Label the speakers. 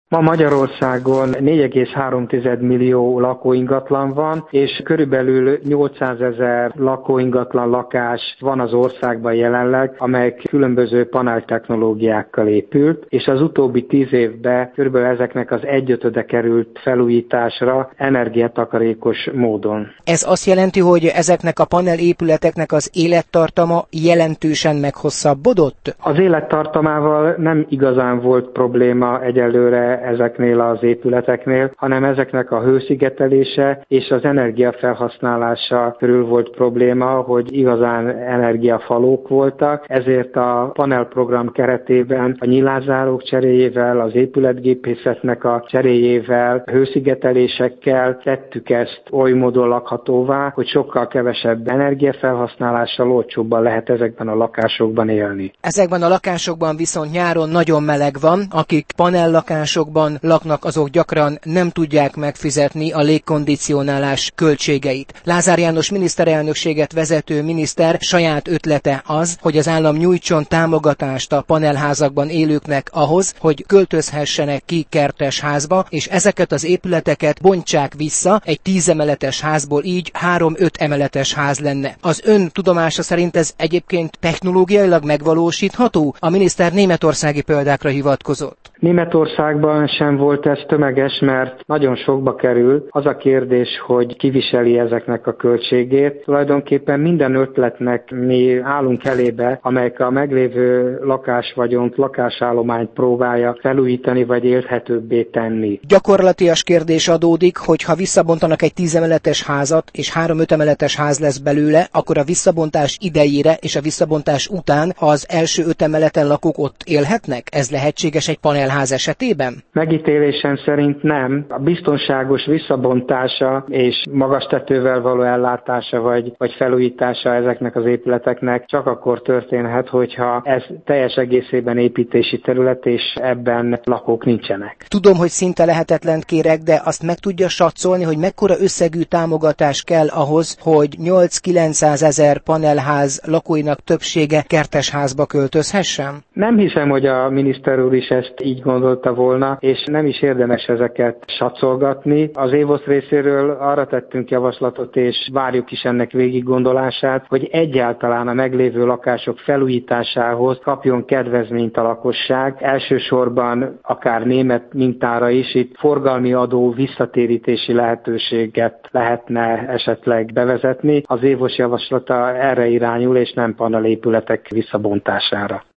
Speaker 1: Ma Magyarországon 4,3 millió lakóingatlan van, és körülbelül 800 000 lakóingatlan lakás van az országban jelenleg, amely különböző paneltechnológiákkal épült, és az utóbbi 10 évben körülbelül ezeknek az 1/5 került felújításra energiatakarékos módon.
Speaker 2: Ez azt jelenti, hogy ezeknek a panelépületeknek az élettartama jelentősen meghosszabbodott?
Speaker 1: Az élettartamával nem igazán volt probléma egyelőre ezeknél az épületeknél, hanem ezeknek a hőszigetelése és az energiafelhasználása körül volt probléma, hogy igazán energiafalók voltak, ezért a panelprogram keretében a nyilázárók cseréjével, az épületgépészetnek a cseréjével, hőszigetelésekkel tettük ezt oly módon lakhatóvá, hogy sokkal kevesebb energiafelhasználással olcsóbban lehet ezekben a lakásokban élni.
Speaker 2: Ezekben a lakásokban viszont nyáron nagyon meleg van, akik panellakásokban laknak, azok gyakran nem tudják megfizetni a légkondicionálás költségeit. Lázár János miniszterelnökséget vezető miniszter saját ötlete az, hogy az állam nyújtson támogatást a panelházakban élőknek ahhoz, hogy költözhessenek ki kertes házba, és ezeket az épületeket bontsák vissza egy 10 emeletes házból, így 3-5 emeletes ház lenne. Az ön tudomása szerint ez egyébként technológiailag megvalósítható? A miniszter németországi példákra hivatkozott.
Speaker 1: Németországban sem volt ez tömeges, mert nagyon sokba kerül. Az a kérdés, hogy ki viseli ezeknek a költségét. Tulajdonképpen minden ötletnek mi állunk elébe, amelyek a meglévő lakásvagyont, lakásállományt próbálja felújítani vagy élhetőbbé tenni.
Speaker 2: Gyakorlatias kérdés adódik, hogy ha visszabontanak egy 10 emeletes házat, és 3-5 emeletes ház lesz belőle, akkor a visszabontás idejére és a visszabontás után az első 5 emeleten lakók ott élhetnek? Ez lehetséges egy panelház esetében?
Speaker 1: Megítélésem szerint nem. A biztonságos visszabontása és magas tetővel való ellátása vagy felújítása ezeknek az épületeknek csak akkor történhet, hogyha ez teljes egészében építési terület, és ebben lakók nincsenek.
Speaker 2: Tudom, hogy szinte lehetetlent kérek, de azt meg tudja satszolni, hogy mekkora összegű támogatás kell ahhoz, hogy 8-900 ezer panelház lakóinak többsége kertesházba költözhessen?
Speaker 1: Nem hiszem, hogy a miniszter úr is ezt így gondolta volna, és nem is érdemes ezeket satszolgatni. Az Évosz részéről arra tettünk javaslatot, és várjuk is ennek végiggondolását, hogy egyáltalán a meglévő lakások felújításához kapjon kedvezményt a lakosság. Elsősorban akár német mintára is, itt forgalmi adó visszatérítési lehetőséget lehetne esetleg bevezetni. Az Évosz javaslata erre irányul, és nem panelépületek visszabontására.